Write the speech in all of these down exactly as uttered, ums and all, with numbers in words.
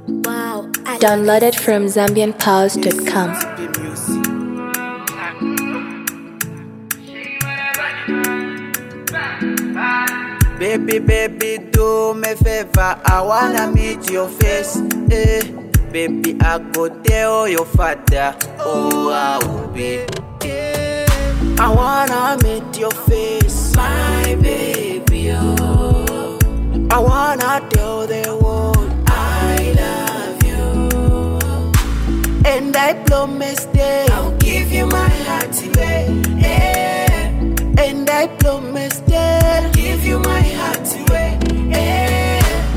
Wow. I Downloaded from zambian pulse dot com. Baby, baby, do me favor. I wanna meet your face. Eh. Baby, I go tell your father. Oh, I will be. Eh. I wanna meet your face, my baby. Oh. I wanna tell the world I love you. And I promise that I'll give you my heart today. Eh. And I promise that I'll give you my heart today. Eh.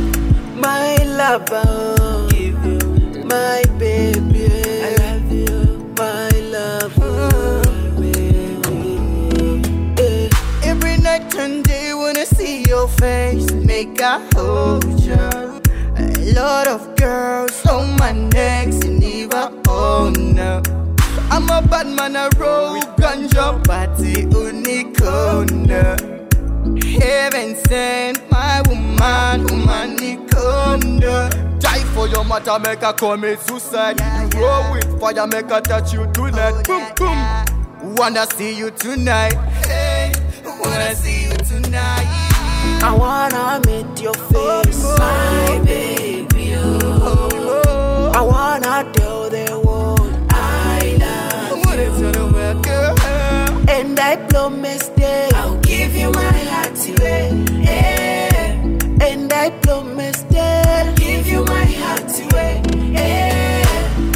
My lover, give you my baby. I love you, my lover, baby. Eh. Every night and day wanna see your face, make I hold you. A lot of girls on my neck, and even own up. I'm a bad man, I roll ganja party unicorn. Heaven sent my woman, woman unicorn. Die for your matter, make her commit suicide. You roll with fire, make her touch you tonight. Boom, boom. Wanna see you tonight. Hey, wanna see you tonight. I wanna meet your face, oh, my baby. Oh. Oh. I wanna tell the world I love you. Girl. And I promise that I'll give you my heart today. Yeah. And I promise that I'll give you my heart today. Yeah.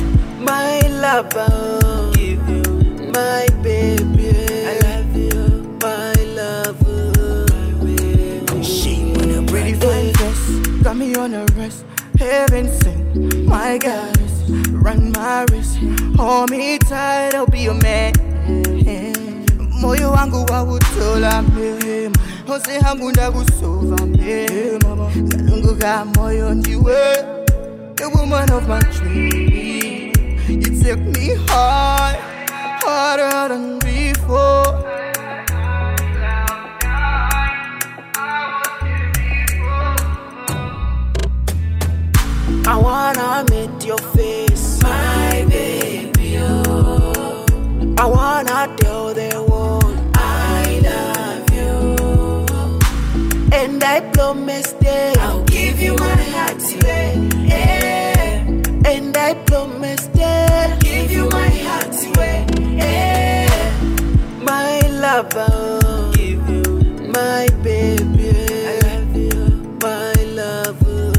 My lover, give you my baby. I love you, my lover, my baby. She wanna pretty fine dress, got me on a rest. Heaven sent my goddess, run my wrist, hold me tight, I'll be your man. Moyo wangu wautola mema, hose hangu ndakusova mema. Ngalunguka moyo ndiwe, the woman of my dreams. You take me high, harder than before. I wanna meet your face, my baby. Oh. I wanna tell the world I love you. And I promise that I'll give you my heart today. Yeah. And I promise that I'll give you my heart today. Yeah. My lover, give you my baby. I love you, my lover.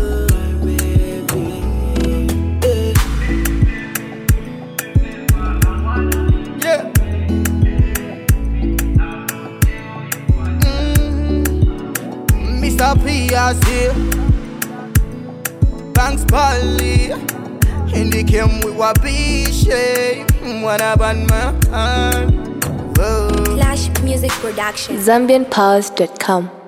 P R C Banks Polly in the game with Wabishi. Wanna ban my hand. Clash Music Production. zambian pulse dot com.